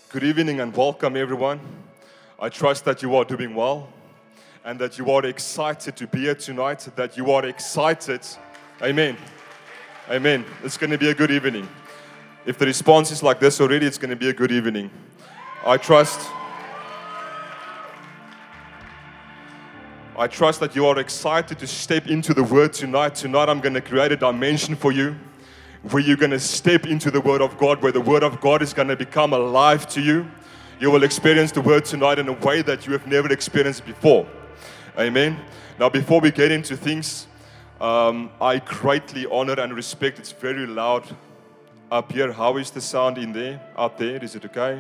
Good evening and welcome, everyone. I trust that you are doing well and that you are excited to be here tonight, that you are excited. Amen. Amen. It's going to be a good evening. If the response is like this already, it's going to be a good evening. I trust that you are excited to step into the Word tonight. Tonight I'm going to create a dimension for you where you're going to step into the Word of God, where the Word of God is going to become alive to you. You will experience the Word tonight in a way that you have never experienced before. Amen. Now, before we get into things, I greatly honor and respect. It's very loud up here. How is the sound in there? Out there? Is it okay?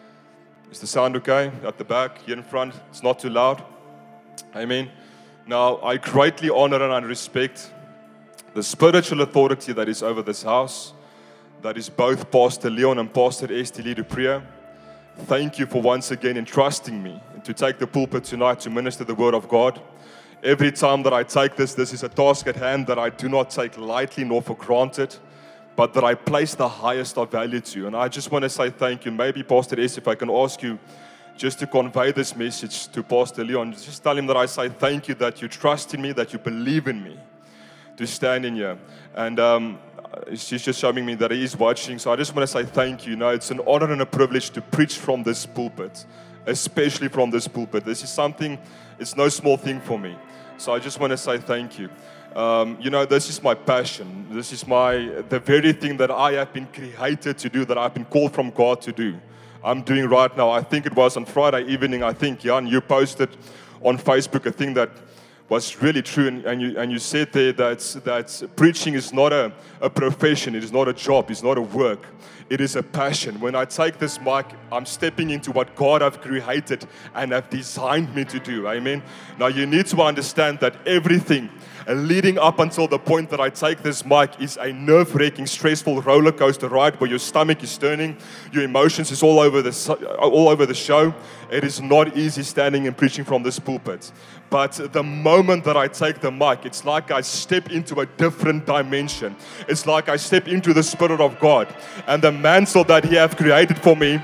Is the sound okay? At the back, here in front? It's not too loud? Amen. Now, I greatly honor and I respect the spiritual authority that is over this house, that is both Pastor Leon and Pastor Esther du Preez. Thank you for once again entrusting me to take the pulpit tonight to minister the Word of God. Every time that I take this is a task at hand that I do not take lightly nor for granted, but that I place the highest of value to. And I just want to say thank you. Maybe Pastor Esther, if I can ask you just to convey this message to Pastor Leon, just tell him that I say thank you, that you trust in me, that you believe in me to stand in here. And she's just showing me that he is watching. So I just want to say thank you. You know, it's an honor and a privilege to preach from this pulpit, especially from this pulpit. This is something, it's no small thing for me. So I just want to say thank you. You know, this is my passion. This is the very thing that I have been created to do, that I've been called from God to do. I'm doing right now. I think it was on Friday evening, Jan, you posted on Facebook a thing that was really true, and you said there that preaching is not a profession, it is not a job, it's not a work, it is a passion. When I take this mic, I'm stepping into what God have created and have designed me to do. Amen. Now you need to understand that everything leading up until the point that I take this mic is a nerve-wracking, stressful roller coaster ride where your stomach is turning, your emotions is all over the show. It is not easy standing and preaching from this pulpit. But the moment that I take the mic, it's like I step into a different dimension. It's like I step into the Spirit of God. And the mantle that He has created for me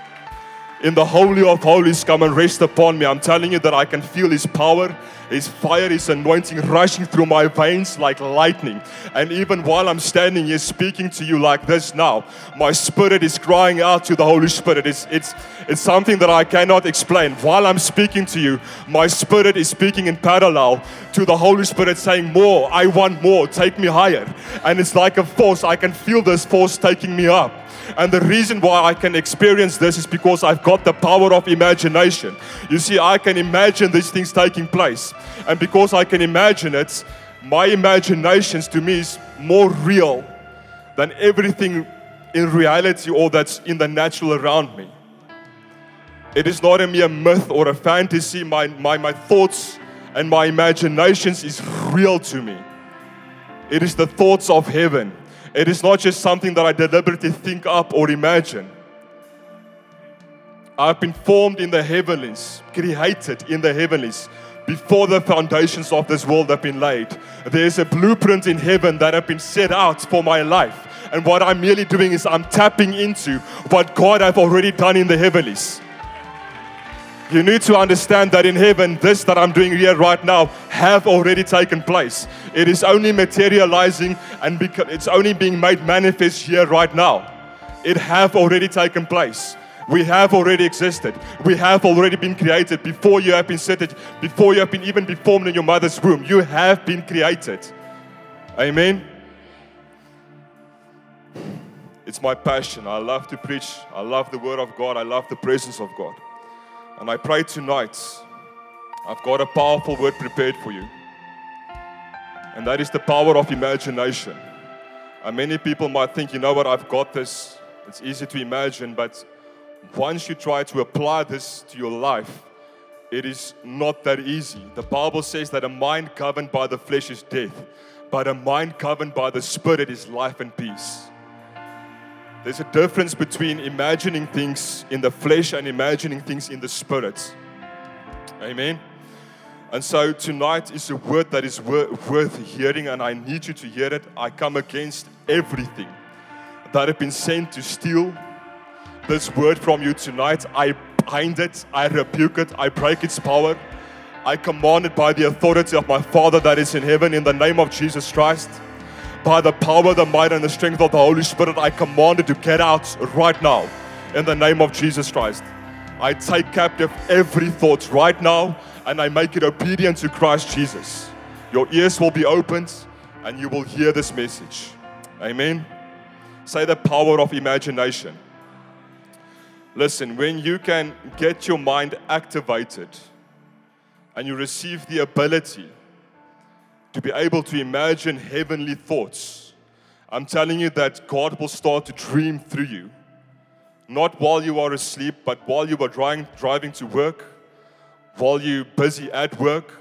in the Holy of Holies come and rest upon me. I'm telling you that I can feel His power, His fire, His anointing rushing through my veins like lightning. And even while I'm standing here speaking to you like this now, my spirit is crying out to the Holy Spirit. It's something that I cannot explain. While I'm speaking to you, my spirit is speaking in parallel to the Holy Spirit saying, more, I want more, take me higher. And it's like a force. I can feel this force taking me up. And the reason why I can experience this is because I've got the power of imagination. You see, I can imagine these things taking place. And because I can imagine it, my imaginations to me is more real than everything in reality or that's in the natural around me. It is not a mere myth or a fantasy. My thoughts and my imaginations is real to me. It is the thoughts of heaven. It is not just something that I deliberately think up or imagine. I've been formed in the heavenlies, created in the heavenlies, before the foundations of this world have been laid. There's a blueprint in heaven that have been set out for my life. And what I'm merely doing is I'm tapping into what God have already done in the heavenlies. You need to understand that in heaven, this that I'm doing here right now have already taken place. It is only materializing and it's only being made manifest here right now. It have already taken place. We have already existed. We have already been created before you have been seated, before you have been even formed in your mother's womb. You have been created. Amen. It's my passion. I love to preach. I love the Word of God. I love the presence of God. And I pray tonight, I've got a powerful word prepared for you. And that is the power of imagination. And many people might think, you know what, I've got this. It's easy to imagine, but once you try to apply this to your life, it is not that easy. The Bible says that a mind governed by the flesh is death, but a mind governed by the Spirit is life and peace. There's a difference between imagining things in the flesh and imagining things in the Spirit. Amen. And so tonight is a word that is worth hearing, and I need you to hear it. I come against everything that have been sent to steal, this word from you tonight. I bind it, I rebuke it, I break its power. I command it by the authority of my Father that is in heaven, in the name of Jesus Christ. By the power, the might, and the strength of the Holy Spirit, I command it to get out right now, in the name of Jesus Christ. I take captive every thought right now, and I make it obedient to Christ Jesus. Your ears will be opened, and you will hear this message. Amen. Say the power of imagination. Listen, when you can get your mind activated and you receive the ability to be able to imagine heavenly thoughts, I'm telling you that God will start to dream through you. Not while you are asleep, but while you are driving to work, while you're busy at work.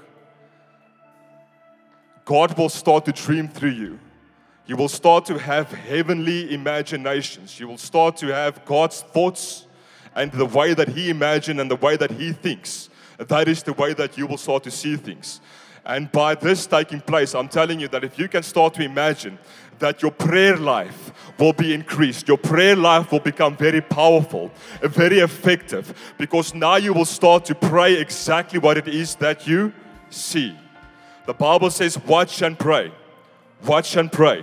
God will start to dream through you. You will start to have heavenly imaginations. You will start to have God's thoughts and the way that He imagines and the way that He thinks. That is the way that you will start to see things. And by this taking place, I'm telling you that if you can start to imagine that your prayer life will be increased, your prayer life will become very powerful, very effective, because now you will start to pray exactly what it is that you see. The Bible says, watch and pray. Watch and pray.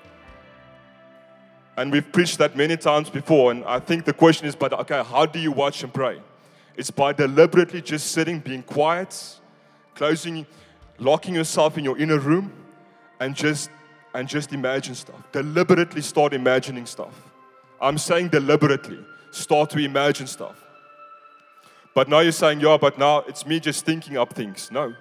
And we've preached that many times before, and I think the question is, but okay, how do you watch and pray? It's by deliberately just sitting, being quiet, locking yourself in your inner room, and just imagine stuff. Deliberately start imagining stuff. I'm saying deliberately start to imagine stuff. But now you're saying, yeah, but now it's me just thinking up things. No.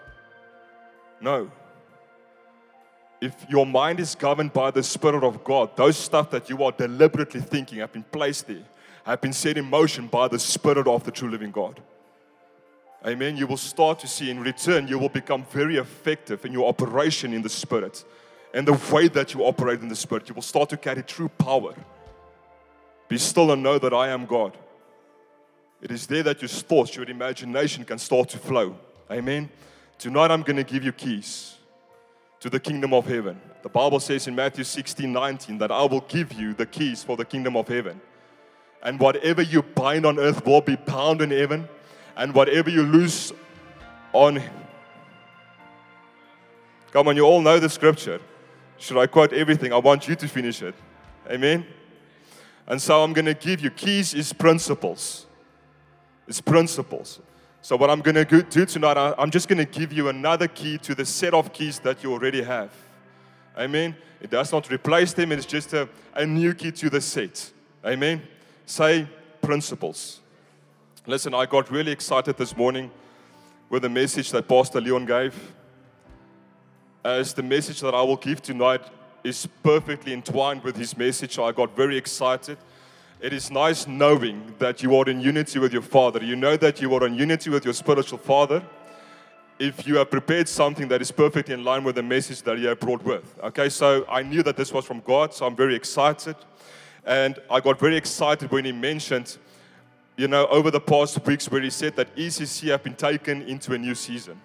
If your mind is governed by the Spirit of God, those stuff that you are deliberately thinking have been placed there, have been set in motion by the Spirit of the true living God. Amen. You will start to see in return, you will become very effective in your operation in the Spirit. And the way that you operate in the Spirit, you will start to carry true power. Be still and know that I am God. It is there that your thoughts, your imagination can start to flow. Amen. Tonight I'm going to give you keys to the kingdom of heaven. The Bible says in Matthew 16:19 that I will give you the keys for the kingdom of heaven. And whatever you bind on earth will be bound in heaven. And whatever you loose on... Come on, you all know the scripture. Should I quote everything? I want you to finish it. Amen? And so I'm going to give you keys is principles. It's principles. So what I'm going to do tonight, I'm just going to give you another key to the set of keys that you already have. Amen? It does not replace them. It's just a new key to the set. Amen? Say principles. Listen, I got really excited this morning with the message that Pastor Leon gave. As the message that I will give tonight is perfectly entwined with his message, I got very excited. It is nice knowing that you are in unity with your Father. You know that you are in unity with your spiritual Father if you have prepared something that is perfectly in line with the message that you have brought with. Okay, so I knew that this was from God, so I'm very excited. And I got very excited when he mentioned, over the past weeks where he said that ECC have been taken into a new season.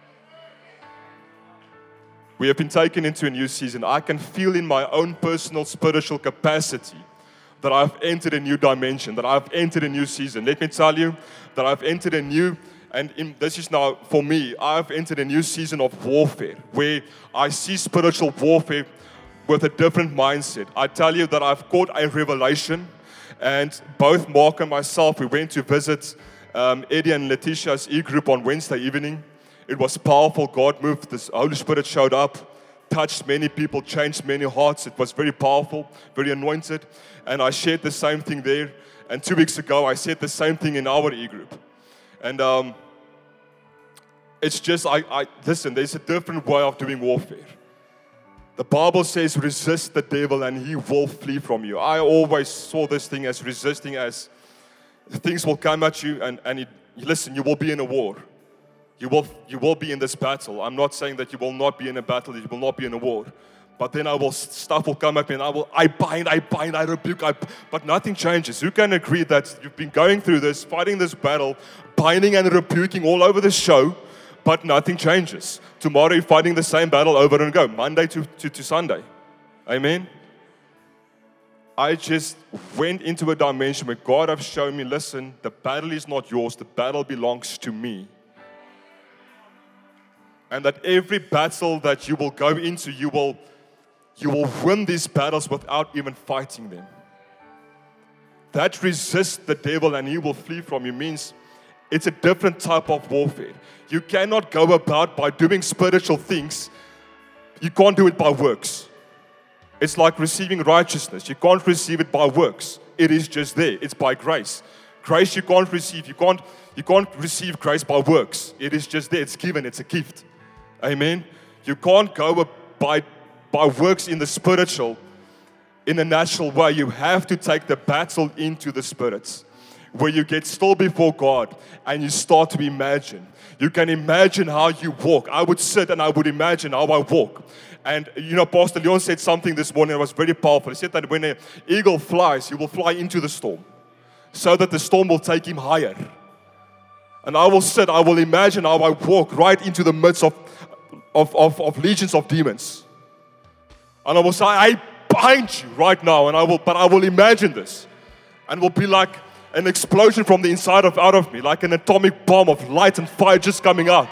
We have been taken into a new season. I can feel in my own personal spiritual capacity that I've entered a new dimension, that I've entered a new season. Let me tell you that I've entered a new, this is now for me, I've entered a new season of warfare where I see spiritual warfare with a different mindset. I tell you that I've caught a revelation, and both Mark and myself, we went to visit Eddie and Letitia's e-group on Wednesday evening. It was powerful. God moved. The Holy Spirit showed up, touched many people, changed many hearts. It was very powerful, very anointed. And I shared the same thing there. And 2 weeks ago, I said the same thing in our e-group. And it's just, listen, there's a different way of doing warfare. The Bible says, resist the devil and he will flee from you. I always saw this thing as resisting, as things will come at you and listen, you will be in a war. You will be in this battle. I'm not saying that you will not be in a battle, that you will not be in a war. But then stuff will come at me and I bind, I rebuke, but nothing changes. Who can agree that you've been going through this, fighting this battle, binding and rebuking all over the show, but nothing changes? Tomorrow you're fighting the same battle over and go, Monday to Sunday. Amen? I just went into a dimension where God has shown me, listen, the battle is not yours, the battle belongs to me. And that every battle that you will go into, you will win these battles without even fighting them. That resist the devil and he will flee from you means it's a different type of warfare. You cannot go about by doing spiritual things. You can't do it by works. It's like receiving righteousness. You can't receive it by works. It is just there. It's by grace. Grace you can't receive. You can't receive grace by works. It is just there. It's given. It's a gift. Amen. You can't go by works in the spiritual, in a natural way. You have to take the battle into the spirits, where you get still before God and you start to imagine. You can imagine how you walk. I would sit and I would imagine how I walk. And Pastor Leon said something this morning that was very powerful. He said that when an eagle flies, he will fly into the storm so that the storm will take him higher. And I will sit, I will imagine how I walk right into the midst of legions of demons. And I will say, I bind you right now, but I will imagine this. And it will be like an explosion from the inside out of me, like an atomic bomb of light and fire just coming out.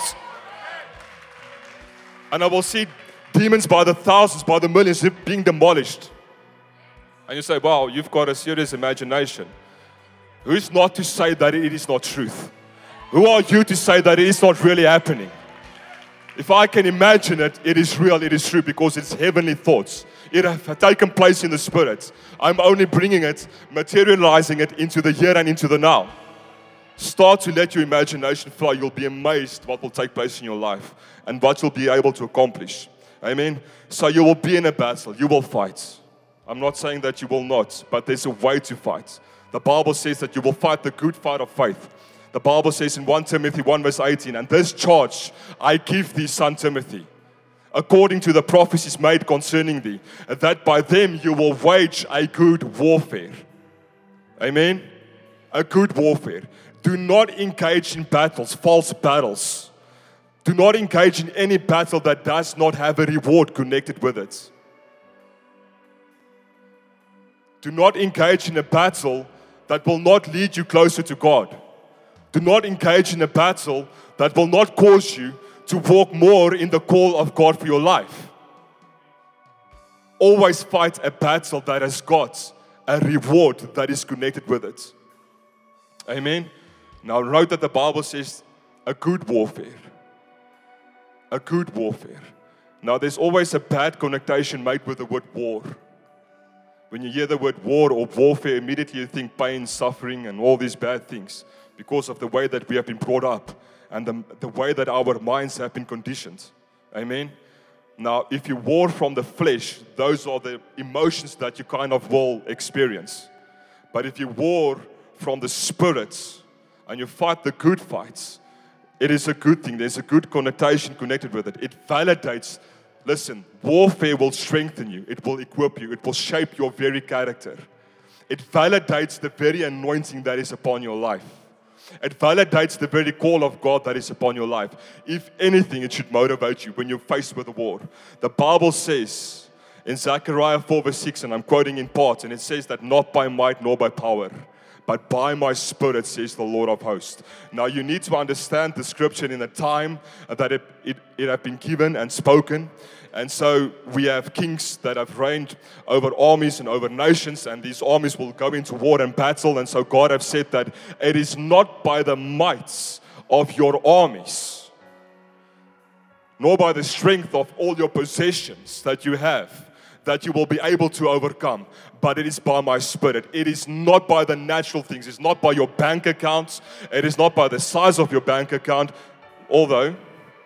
And I will see demons by the thousands, by the millions being demolished. And you say, wow, you've got a serious imagination. Who's not to say that it is not truth? Who are you to say that it is not really happening? If I can imagine it, it is real, it is true, because it's heavenly thoughts. It has taken place in the spirit. I'm only bringing it, materializing it into the here and into the now. Start to let your imagination flow. You'll be amazed what will take place in your life and what you'll be able to accomplish. Amen. So you will be in a battle. You will fight. I'm not saying that you will not, but there's a way to fight. The Bible says that you will fight the good fight of faith. The Bible says in 1 Timothy 1 verse 18, and this charge I give thee, son Timothy, according to the prophecies made concerning thee, that by them you will wage a good warfare. Amen. A good warfare. Do not engage in battles, false battles. Do not engage in any battle that does not have a reward connected with it. Do not engage in a battle that will not lead you closer to God. Do not engage in a battle that will not cause you to walk more in the call of God for your life. Always fight a battle that has got a reward that is connected with it. Amen. Now note that the Bible says a good warfare. A good warfare. Now there's always a bad connotation made with the word war. When you hear the word war or warfare, immediately you think pain, suffering, and all these bad things because of the way that we have been brought up and the way that our minds have been conditioned. Amen. Now, if you war from the flesh, those are the emotions that you kind of will experience. But if you war from the spirits and you fight the good fights, it is a good thing. There's a good connotation connected with it. It validates. Listen, warfare will strengthen you. It will equip you. It will shape your very character. It validates the very anointing that is upon your life. It validates the very call of God that is upon your life. If anything, it should motivate you when you're faced with a war. The Bible says in Zechariah 4 verse 6, and I'm quoting in part, and it says that not by might nor by power, but by my spirit, says the Lord of hosts. Now you need to understand the scripture in the time that it had been given and spoken. And so we have kings that have reigned over armies and over nations, and these armies will go into war and battle. And so God has said that it is not by the mights of your armies, nor by the strength of all your possessions that you have, that you will be able to overcome, but it is by my spirit. It is not by the natural things. It's not by your bank accounts. It is not by the size of your bank account, although,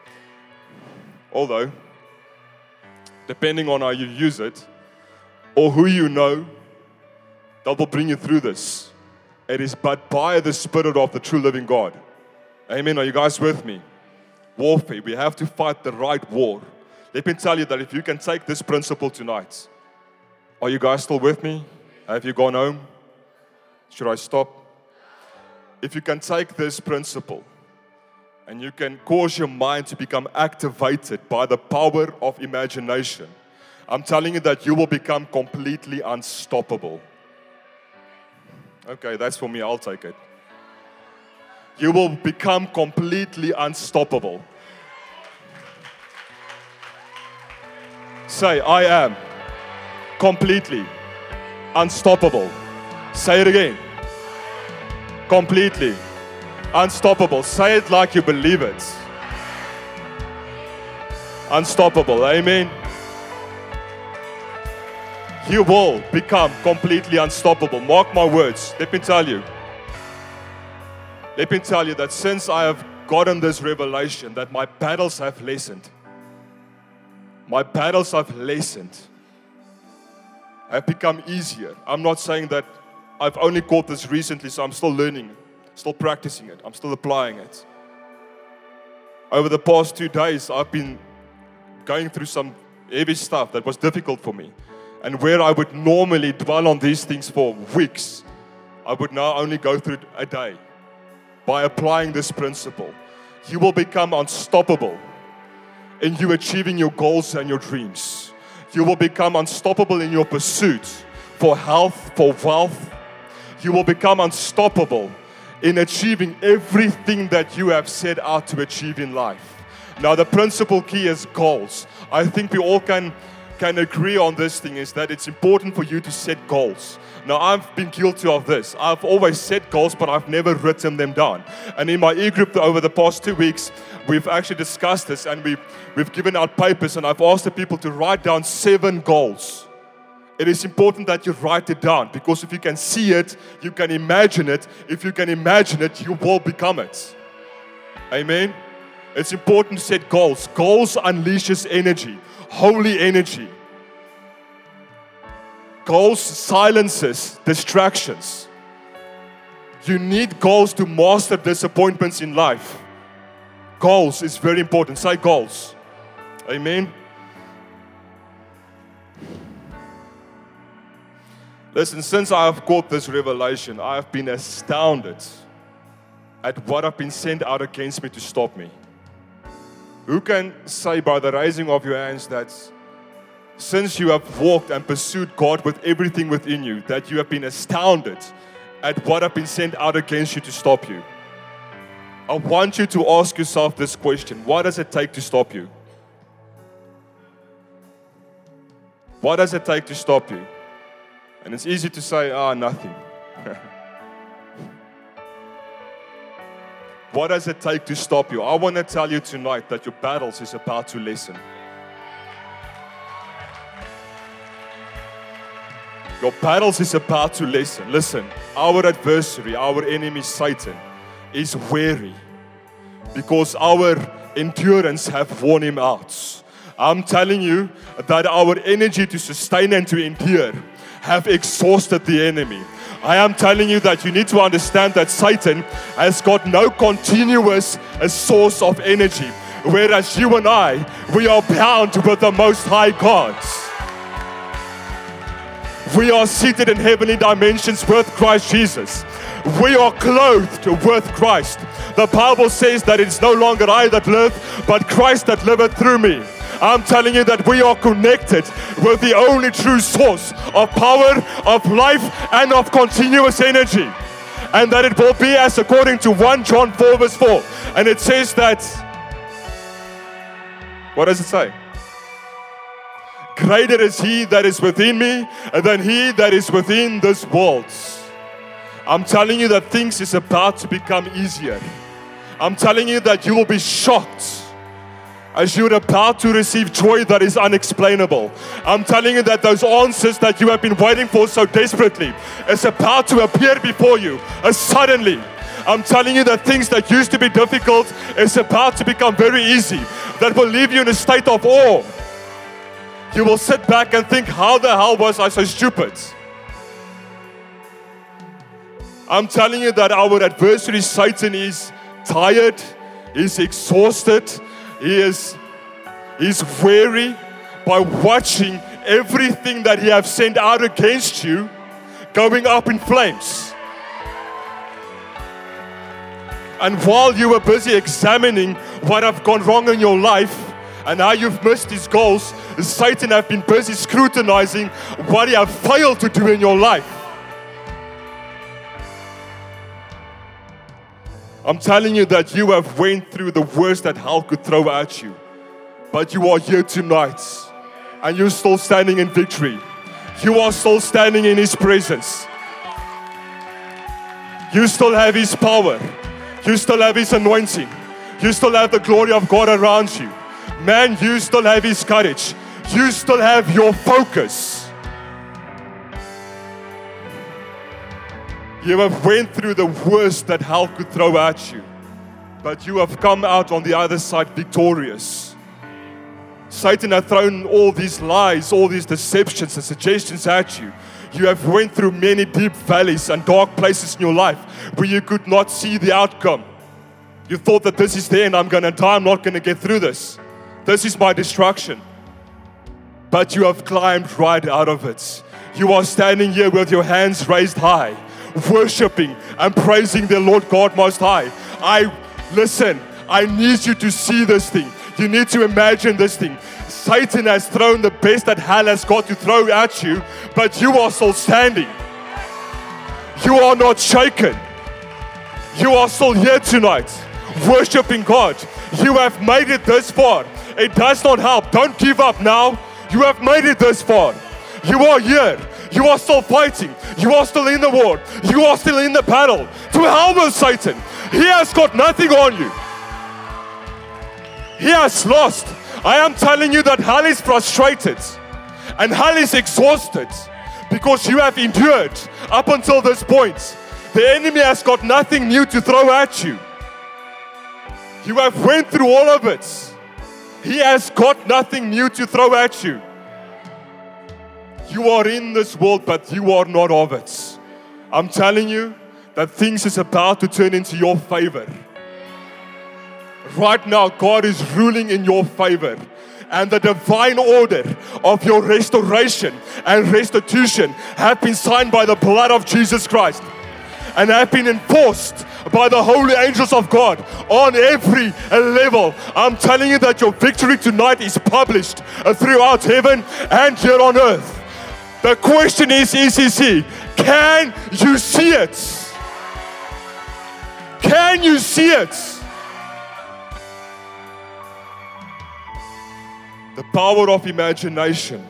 depending on how you use it, or who you know, that will bring you through this. It is but by the Spirit of the true living God. Amen. Are you guys with me? Warfare. We have to fight the right war. Let me tell you that if you can take this principle tonight, are you guys still with me? Have you gone home? Should I stop? If you can take this principle and you can cause your mind to become activated by the power of imagination, I'm telling you that you will become completely unstoppable. Okay, that's for me. I'll take it. You will become completely unstoppable. Say, I am completely unstoppable. Say it again. Completely unstoppable. Say it like you believe it. Unstoppable. Amen. You will become completely unstoppable. Mark my words. Let me tell you. Let me tell you that since I have gotten this revelation that my battles have lessened. My battles have lessened. Have become easier. I'm not saying that I've only caught this recently, so I'm still learning, still practicing it. I'm still applying it. Over the past 2 days, I've been going through some heavy stuff that was difficult for me. And where I would normally dwell on these things for weeks, I would now only go through it a day. By applying this principle, you will become unstoppable in you achieving your goals and your dreams. You will become unstoppable in your pursuit for health, for wealth. You will become unstoppable in achieving everything that you have set out to achieve in life. Now, the principal key is goals. I think we all can agree on this thing, is that it's important for you to set goals. Now, I've been guilty of this. I've always set goals, but I've never written them down. And in my e-group over the past 2 weeks, we've actually discussed this, and we've given out papers, and I've asked the people to write down 7 goals. It is important that you write it down, because if you can see it, you can imagine it. If you can imagine it, you will become it. Amen? It's important to set goals. Goals unleashes energy, holy energy. Goals silences distractions. You need goals to master disappointments in life. Goals is very important. Say goals. Amen. Listen, since I have caught this revelation, I have been astounded at what have been sent out against me to stop me. Who can say by the raising of your hands that since you have walked and pursued God with everything within you, that you have been astounded at what have been sent out against you to stop you? I want you to ask yourself this question. What does it take to stop you? What does it take to stop you? And it's easy to say, nothing. What does it take to stop you? I want to tell you tonight that your battles is about to lessen. Your battles is about to lessen. Listen, our adversary, our enemy Satan, is weary because our endurance have worn him out. I'm telling you that our energy to sustain and to endure have exhausted the enemy. I am telling you that you need to understand that Satan has got no continuous source of energy, whereas you and I, we are bound with the Most High God. We are seated in heavenly dimensions with Christ Jesus. We are clothed with Christ. The Bible says that it's no longer I that live, but Christ that liveth through me. I'm telling you that we are connected with the only true source of power, of life, and of continuous energy. And that it will be as according to 1 John 4 verse 4. And it says that, what does it say? Greater is he that is within me than he that is within this world. I'm telling you that things is about to become easier. I'm telling you that you will be shocked as you're about to receive joy that is unexplainable. I'm telling you that those answers that you have been waiting for so desperately is about to appear before you suddenly. I'm telling you that things that used to be difficult is about to become very easy, that will leave you in a state of awe. You will sit back and think, how the hell was I so stupid? I'm telling you that our adversary Satan is tired, he's exhausted, he's weary by watching everything that he has sent out against you going up in flames. And while you were busy examining what have gone wrong in your life and how you've missed his goals, Satan have been busy scrutinizing what you have failed to do in your life. I'm telling you that you have went through the worst that hell could throw at you. But you are here tonight. And you're still standing in victory. You are still standing in His presence. You still have His power. You still have His anointing. You still have the glory of God around you. Man, you still have His courage. You still have your focus. You have went through the worst that hell could throw at you. But you have come out on the other side victorious. Satan has thrown all these lies, all these deceptions and suggestions at you. You have went through many deep valleys and dark places in your life where you could not see the outcome. You thought that this is the end, I'm going to die, I'm not going to get through this. This is my destruction. But you have climbed right out of it. You are standing here with your hands raised high, worshiping and praising the Lord God Most High. Listen, I need you to see this thing. You need to imagine this thing. Satan has thrown the best that hell has got to throw at you, but you are still standing. You are not shaken. You are still here tonight, worshiping God. You have made it this far. It does not help. Don't give up now. You have made it this far. You are here. You are still fighting. You are still in the war. You are still in the battle. To hell with Satan. He has got nothing on you. He has lost. I am telling you that hell is frustrated and hell is exhausted because you have endured up until this point. The enemy has got nothing new to throw at you. You have went through all of it. He has got nothing new to throw at you. You are in this world, but you are not of it. I'm telling you that things is about to turn into your favor. Right now, God is ruling in your favor. And the divine order of your restoration and restitution have been signed by the blood of Jesus Christ. And have been enforced by the holy angels of God on every level. I'm telling you that your victory tonight is published throughout heaven and here on earth. The question is ECC, can you see it? Can you see it? The power of imagination.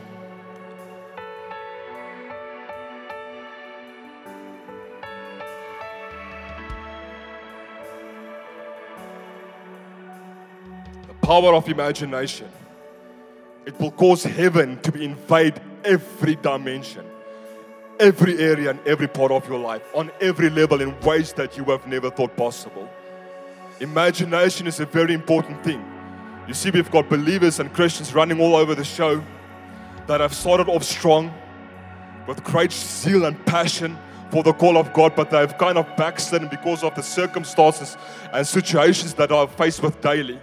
The power of imagination. It will cause heaven to invade every dimension, every area and every part of your life, on every level in ways that you have never thought possible. Imagination is a very important thing. You see, we've got believers and Christians running all over the show that have started off strong with great zeal and passion for the call of God, but they've kind of backslidden because of the circumstances and situations that are faced with daily.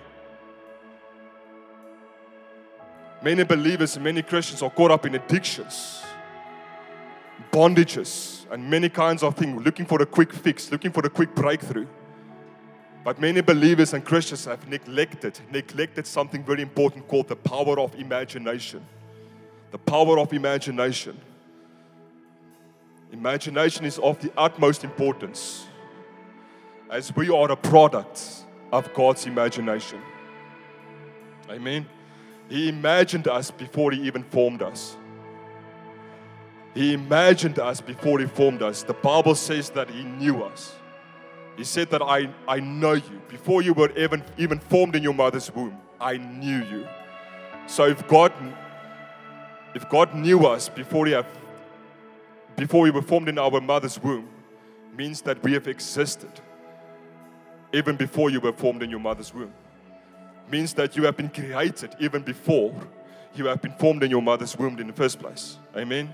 Many believers and many Christians are caught up in addictions, bondages, and many kinds of things, looking for a quick fix, looking for a quick breakthrough. But many believers and Christians have neglected something very important called the power of imagination. The power of imagination. Imagination is of the utmost importance, as we are a product of God's imagination. Amen. He imagined us before He even formed us. He imagined us before He formed us. The Bible says that He knew us. He said that I know you. Before you were even formed in your mother's womb, I knew you. So if God knew us before we were formed in our mother's womb, means that we have existed even before you were formed in your mother's womb. Means that you have been created even before you have been formed in your mother's womb in the first place. Amen.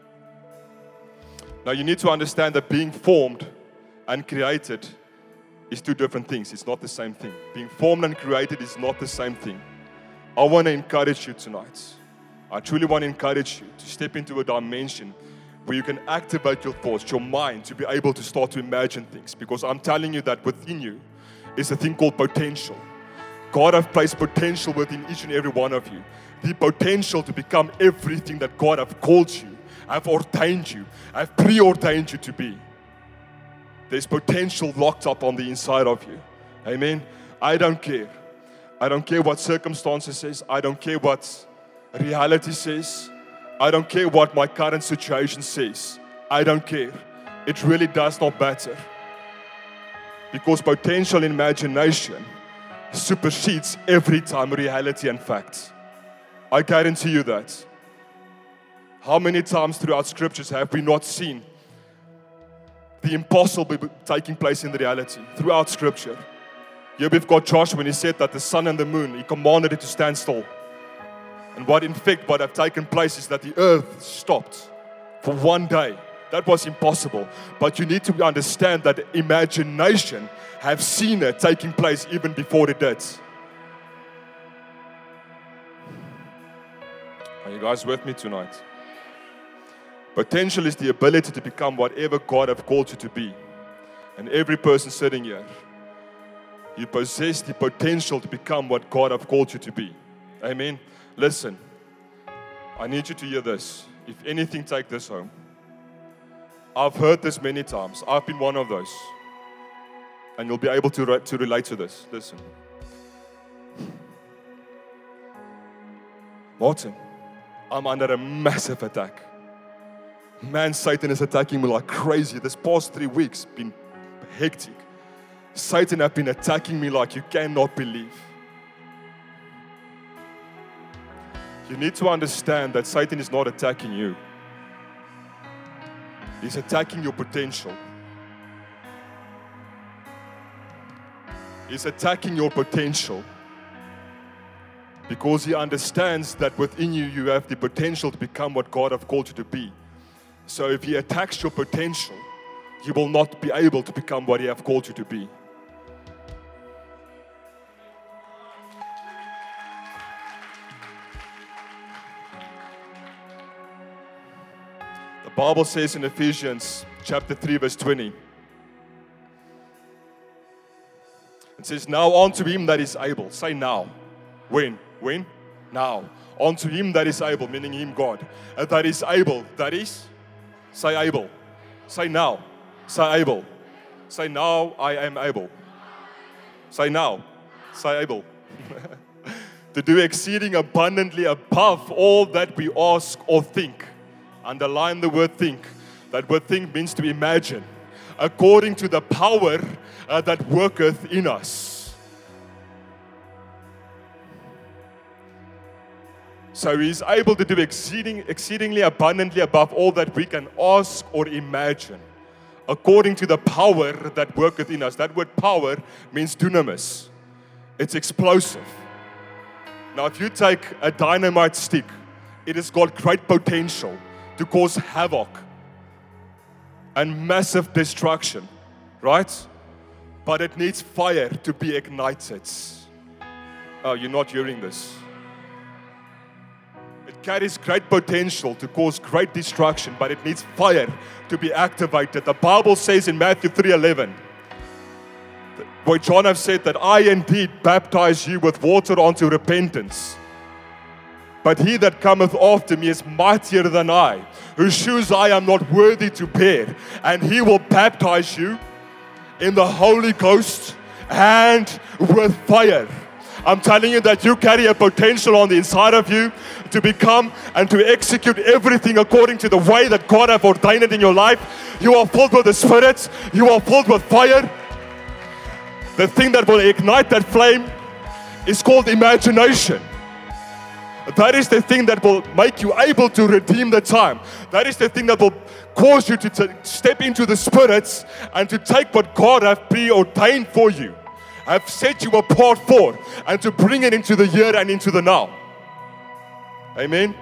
Now you need to understand that being formed and created is two different things. It's not the same thing. Being formed and created is not the same thing. I want to encourage you tonight. I truly want to encourage you to step into a dimension where you can activate your thoughts, your mind, to be able to start to imagine things. Because I'm telling you that within you is a thing called potential. God has placed potential within each and every one of you. The potential to become everything that God has called you, have ordained you, have preordained you to be. There's potential locked up on the inside of you. Amen. I don't care. I don't care what circumstances says. I don't care what reality says. I don't care what my current situation says. I don't care. It really does not matter. Because potential imagination supersedes every time reality and fact. I guarantee you that. How many times throughout scriptures have we not seen the impossible taking place in the reality throughout scripture? Here we've got Joshua when he said that the sun and the moon, he commanded it to stand still. And what have taken place is that the earth stopped for one day. That was impossible. But you need to understand that imagination have seen it taking place even before it did. Are you guys with me tonight? Potential is the ability to become whatever God have called you to be. And every person sitting here, you possess the potential to become what God have called you to be. Amen. Listen, I need you to hear this. If anything, take this home. I've heard this many times. I've been one of those. And you'll be able to relate to this. Listen. Martin, I'm under a massive attack. Man, Satan is attacking me like crazy. This past 3 weeks been hectic. Satan have been attacking me like you cannot believe. You need to understand that Satan is not attacking you. He's attacking your potential. He's attacking your potential because he understands that within you, you have the potential to become what God have called you to be. So if he attacks your potential, you will not be able to become what he have called you to be. The Bible says in Ephesians chapter 3 verse 20, it says, now unto him that is able. Say now. When? When? Now. Unto him that is able, meaning him, God. That is able. That is? Say able. Say now. Say able. Say now I am able. Say now. Say able. To do exceeding abundantly above all that we ask or think. Underline the word think. That word think means to imagine. According to the power that worketh in us. So he's able to do exceedingly abundantly above all that we can ask or imagine. According to the power that worketh in us. That word power means dunamis. It's explosive. Now if you take a dynamite stick, it has got great potential to cause havoc and massive destruction, right? But it needs fire to be ignited. Oh, you're not hearing this. It carries great potential to cause great destruction, but it needs fire to be activated. The Bible says in Matthew 3:11, where John have said that I indeed baptize you with water unto repentance. But he that cometh after me is mightier than I, whose shoes I am not worthy to bear. And he will baptize you in the Holy Ghost and with fire. I'm telling you that you carry a potential on the inside of you to become and to execute everything according to the way that God have ordained it in your life. You are filled with the Spirit. You are filled with fire. The thing that will ignite that flame is called imagination. That is the thing that will make you able to redeem the time. That is the thing that will cause you to step into the spirits and to take what God have preordained for you, have set you apart for, and to bring it into the here and into the now. Amen.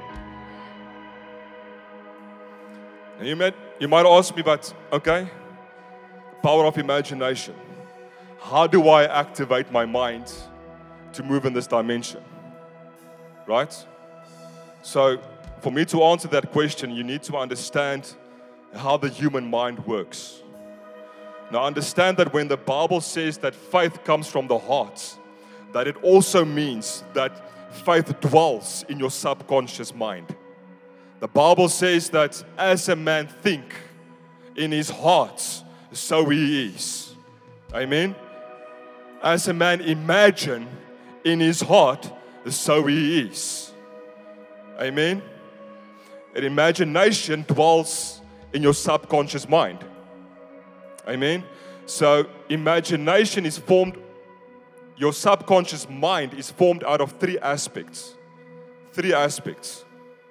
And you might ask me, but okay, power of imagination. How do I activate my mind to move in this dimension? Right? So, for me to answer that question, you need to understand how the human mind works. Now, understand that when the Bible says that faith comes from the heart, that it also means that faith dwells in your subconscious mind. The Bible says that as a man think in his heart, so he is. Amen. As a man imagine in his heart, so he is. Amen. An imagination dwells in your subconscious mind. Amen. So imagination is formed, your subconscious mind is formed out of three aspects. Three aspects.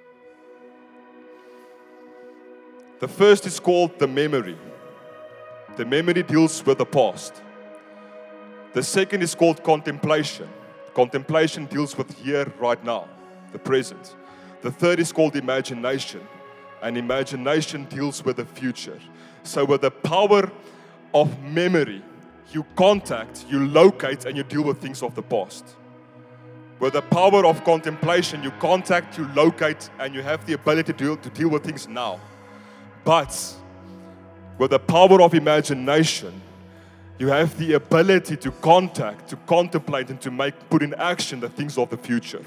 The first is called the memory. The memory deals with the past. The second is called contemplation. Contemplation deals with here, right now, the present. The third is called imagination. And imagination deals with the future. So with the power of memory, you contact, you locate, and you deal with things of the past. With the power of contemplation, you contact, you locate, and you have the ability to deal with things now. But with the power of imagination, you have the ability to contact, to contemplate, and to put in action the things of the future.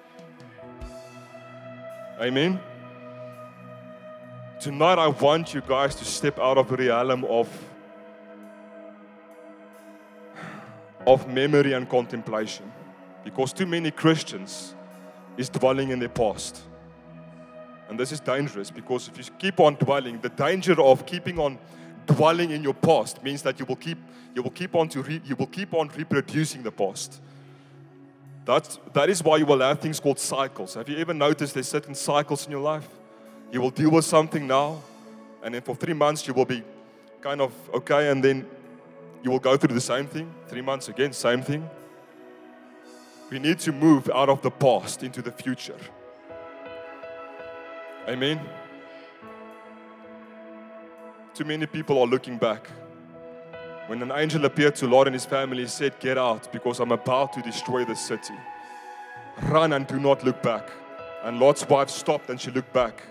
Amen? Tonight I want you guys to step out of the realm of memory and contemplation. Because too many Christians is dwelling in their past. And this is dangerous, because if you keep on dwelling, the danger of keeping on dwelling in your past means that you will keep on reproducing the past. That is why you will have things called cycles. Have you ever noticed there's certain cycles in your life? You will deal with something now, and then for 3 months you will be kind of okay, and then you will go through the same thing. 3 months again, same thing. We need to move out of the past into the future. Amen. Too many people are looking back. When an angel appeared to Lot and his family, he said, "Get out, because I'm about to destroy the city. Run and do not look back." And Lot's wife stopped and she looked back.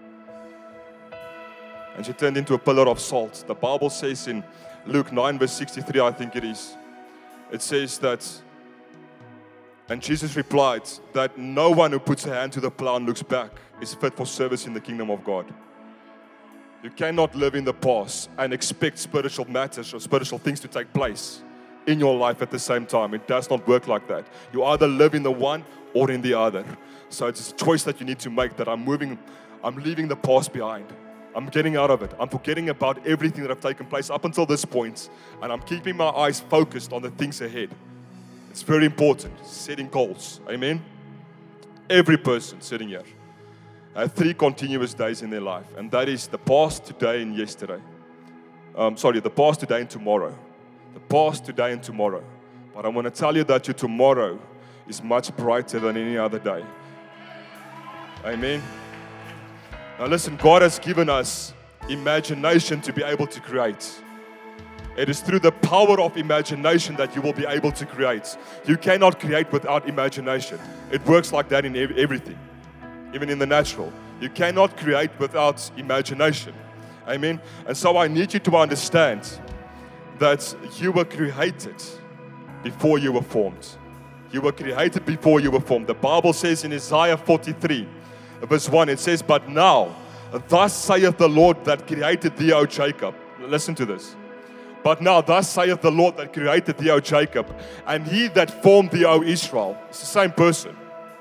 And she turned into a pillar of salt. The Bible says in Luke 9 verse 63, I think it is. It says that, and Jesus replied that no one who puts a hand to the plow and looks back is fit for service in the kingdom of God. You cannot live in the past and expect spiritual matters or spiritual things to take place in your life at the same time. It does not work like that. You either live in the one or in the other. So it's a choice that you need to make, that I'm leaving the past behind. I'm getting out of it. I'm forgetting about everything that have taken place up until this point, and I'm keeping my eyes focused on the things ahead. It's very important, setting goals. Amen? Every person sitting here have 3 continuous days in their life, and that is the past, today, and yesterday. The past, today, and tomorrow. The past, today, and tomorrow. But I want to tell you that your tomorrow is much brighter than any other day. Amen? Now listen, God has given us imagination to be able to create. It is through the power of imagination that you will be able to create. You cannot create without imagination. It works like that in everything, even in the natural. You cannot create without imagination. Amen? And so I need you to understand that you were created before you were formed. You were created before you were formed. The Bible says in Isaiah 43, verse 1, it says, "But now, thus saith the Lord that created thee, O Jacob." Listen to this. "But now, thus saith the Lord that created thee, O Jacob, and he that formed thee, O Israel." It's the same person.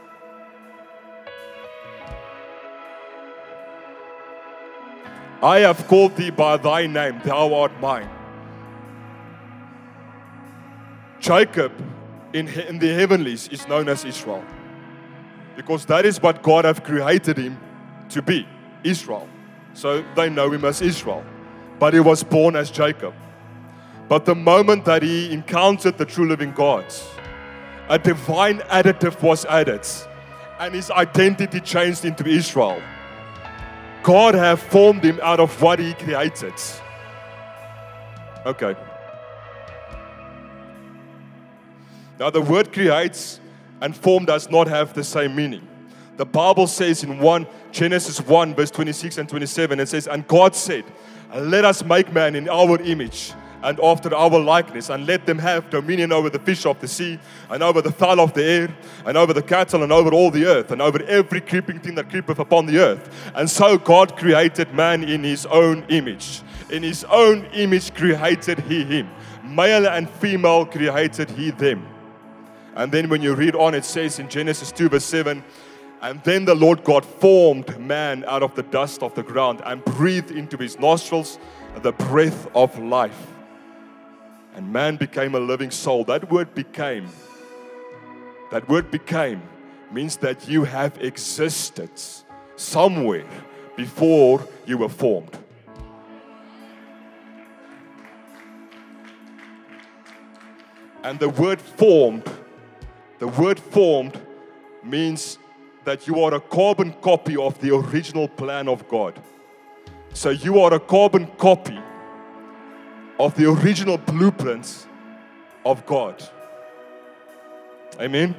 "I have called thee by thy name, thou art mine." Jacob in the heavenlies is known as Israel, because that is what God have created him to be, Israel. So they know him as Israel. But he was born as Jacob. But the moment that he encountered the true living God, a divine additive was added, and his identity changed into Israel. God have formed him out of what he created. Okay. Now the word creates and form does not have the same meaning. The Bible says in Genesis 1 verse 26 and 27, it says, "And God said, let us make man in our image, and after our likeness, and let them have dominion over the fish of the sea, and over the fowl of the air, and over the cattle, and over all the earth, and over every creeping thing that creepeth upon the earth. And so God created man in his own image. In his own image created he him. Male and female created he them. And then when you read on, it says in Genesis 2 verse 7, and then the Lord God formed man out of the dust of the ground and breathed into his nostrils the breath of life. And man became a living soul. That word became means that you have existed somewhere before you were formed. And the word formed means that you are a carbon copy of the original plan of God. So you are a carbon copy of the original blueprints of God. Amen.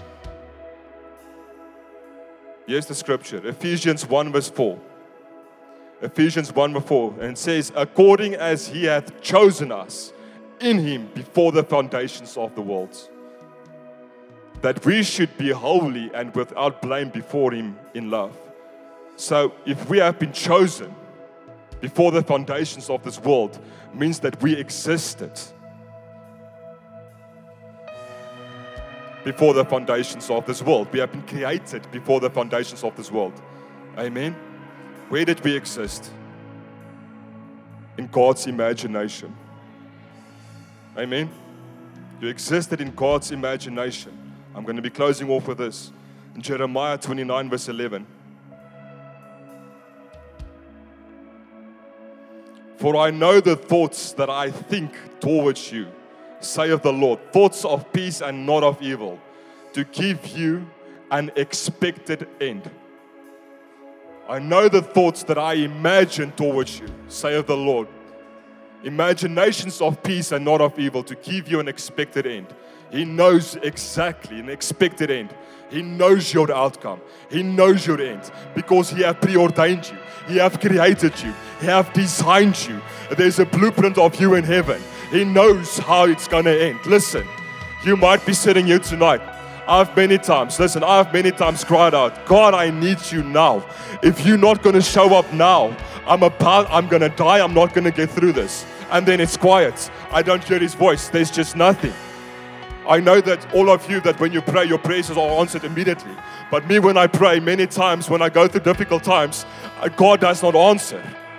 Here's the scripture, Ephesians 1 verse 4. Ephesians 1 verse 4, and it says, according as he hath chosen us in him before the foundations of the world, that we should be holy and without blame before him in love. So if we have been chosen before the foundations of this world, means that we existed before the foundations of this world. We have been created before the foundations of this world. Amen. Where did we exist? In God's imagination. Amen. You existed in God's imagination. I'm going to be closing off with this. In Jeremiah 29 verse 11. For I know the thoughts that I think towards you, saith the Lord, thoughts of peace and not of evil, to give you an expected end. I know the thoughts that I imagine towards you, saith the Lord. Imaginations of peace and not of evil, to give you an expected end. He knows exactly an expected end. He knows your outcome. He knows your end because He has preordained you. He has created you. He has designed you. There's a blueprint of you in heaven. He knows how it's going to end. Listen, you might be sitting here tonight. I've many times cried out, God, I need you now. If you're not going to show up now, I'm going to die. I'm not going to get through this. And then it's quiet. I don't hear His voice. There's just nothing. I know that all of you, that when you pray, your prayers are answered immediately. But me, when I pray, many times when I go through difficult times, God does not answer.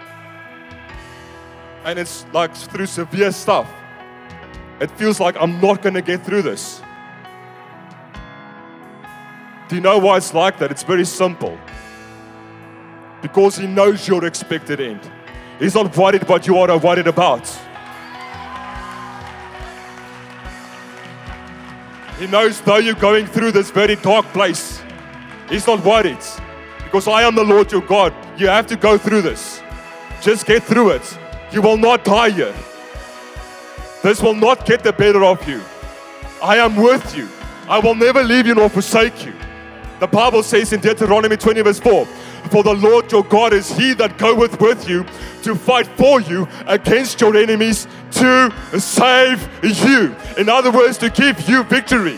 And it's like through severe stuff. It feels like I'm not going to get through this. Do you know why it's like that? It's very simple. Because He knows your expected end. He's not worried what you are worried about. He knows though you're going through this very dark place, He's not worried. Because I am the Lord your God. You have to go through this. Just get through it. You will not die here. This will not get the better of you. I am with you. I will never leave you nor forsake you. The Bible says in Deuteronomy 20 verse 4, for the Lord your God is He that goeth with you to fight for you against your enemies, to save you. In other words, to give you victory.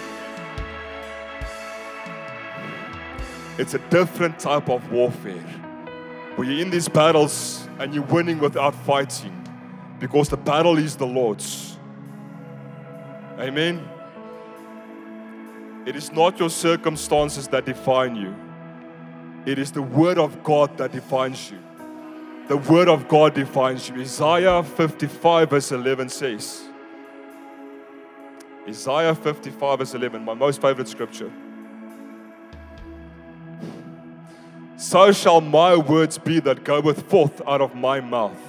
It's a different type of warfare. Where you're in these battles and you're winning without fighting. Because the battle is the Lord's. Amen. It is not your circumstances that define you. It is the Word of God that defines you. The Word of God defines you. Isaiah 55 verse 11 says, Isaiah 55 verse 11, my most favorite scripture. So shall my words be that goeth forth out of my mouth.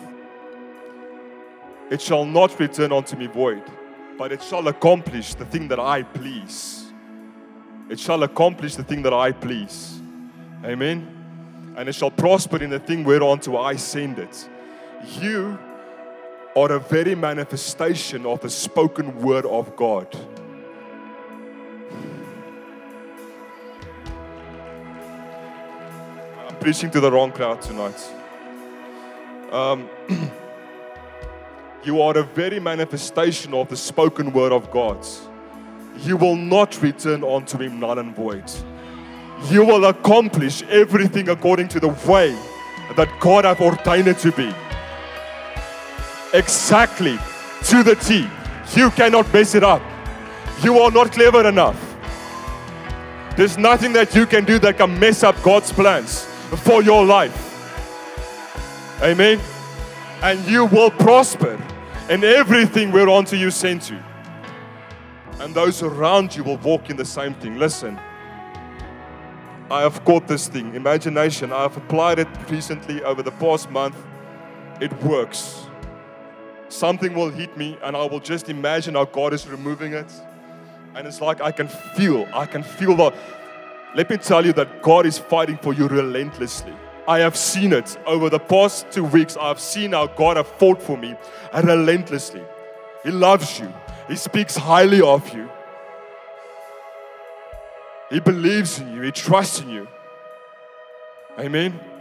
It shall not return unto me void, but it shall accomplish the thing that I please. It shall accomplish the thing that I please. Amen. And it shall prosper in the thing whereunto I send it. You are a very manifestation of the spoken word of God. I'm preaching to the wrong crowd tonight. You are the very manifestation of the spoken word of God. You will not return unto him null and void. You will accomplish everything according to the way that God has ordained it to be. Exactly, to the T. You cannot mess it up. You are not clever enough. There's nothing that you can do that can mess up God's plans for your life. Amen. And you will prosper in everything whereunto you sent you. And those around you will walk in the same thing. Listen, I have caught this thing, imagination. I have applied it recently over the past month. It works. Something will hit me and I will just imagine how God is removing it. And it's like I can feel the, let me tell you that God is fighting for you relentlessly. I have seen it over the past 2 weeks. I have seen how God has fought for me relentlessly. He loves you. He speaks highly of you. He believes in you. He trusts in you. Amen.